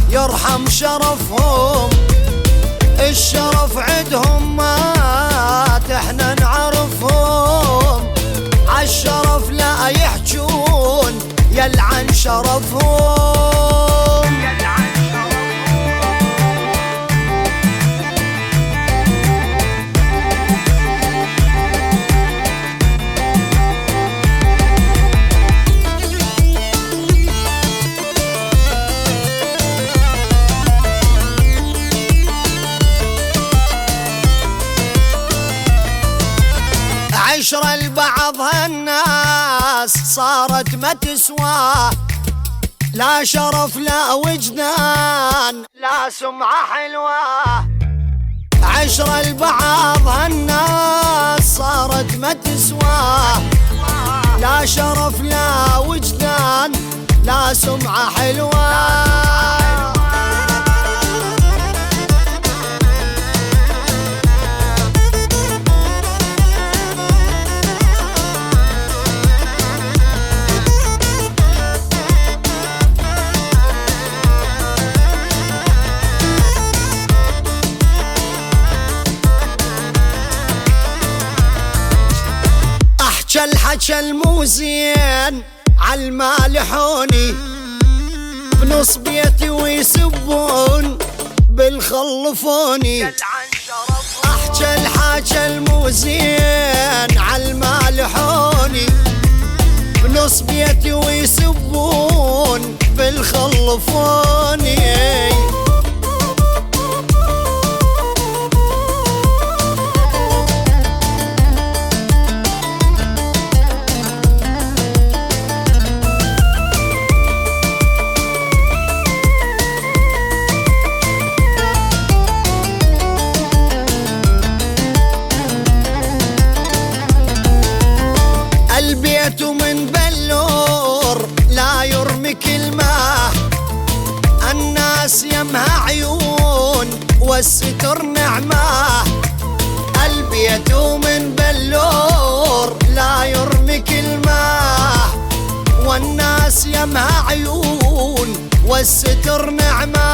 يرحم شرفهم، الشرف عدهم مات احنا نعرفهم، عالشرف لا يحجون يلعن شرفهم. عشرة لبعضها الناس صارت ما تسوى، لا شرف لا وجدان لا سمعة حلوة. عشرة لبعضها الناس صارت ما تسوى، لا شرف لا وجدان لا سمعة حلوة. الحكى الموزين عالمالحوني، بنص بيتي ويسبون بالخلفوني. احكى الحكى الموزين عالمالحوني، بنص بيتي ويسبون بالخلفوني. البيت من بلور لا يرمي كلمة، الناس يمها عيون والستر نعمة. البيت من بلور لا يرمي كلمة، والناس يمها عيون والستر نعمة.